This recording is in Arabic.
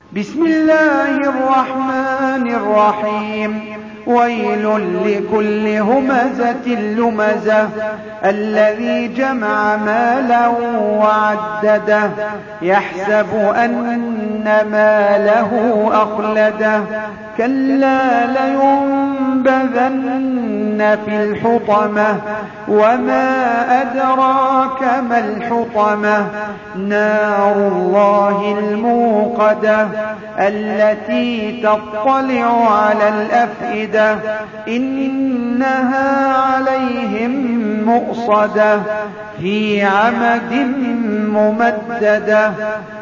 بسم الله الرحمن الرحيم. ويل لكل همزة لمزة الذي جمع مالا وعدده يحسب أن ماله أخلده كلا لينبذن في الحطمة وما أدراك ما الحطمة نار الله الموقدة التي تطلع على الأفئدة إنها عليهم مؤصدة في عمد ممددة.